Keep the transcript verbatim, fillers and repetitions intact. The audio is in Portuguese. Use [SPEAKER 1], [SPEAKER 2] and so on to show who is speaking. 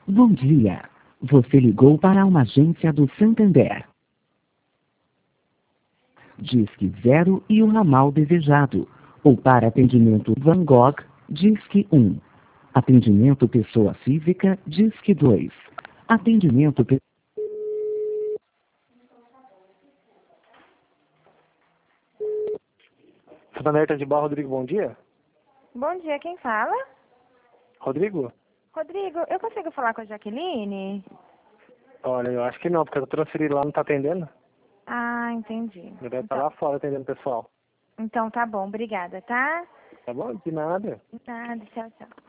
[SPEAKER 1] Bom dia. Você ligou para uma agência do Santander. Disque zero e o ramal desejado. Ou para atendimento Van Gogh, Disque um. Atendimento pessoa física, Disque dois. Atendimento pe...
[SPEAKER 2] Santander tá de bar, Rodrigo, bom dia.
[SPEAKER 3] Bom dia, quem fala?
[SPEAKER 2] Rodrigo?
[SPEAKER 3] Rodrigo, eu consigo falar com a Jaqueline?
[SPEAKER 2] Olha, eu acho que não, porque eu transferi lá, não tá atendendo.
[SPEAKER 3] Ah, entendi.
[SPEAKER 2] Ele deve estar
[SPEAKER 3] Então,
[SPEAKER 2] lá fora atendendo o pessoal.
[SPEAKER 3] então tá bom, obrigada, tá?
[SPEAKER 2] Tá bom? De nada.
[SPEAKER 3] Nada, tchau, tchau.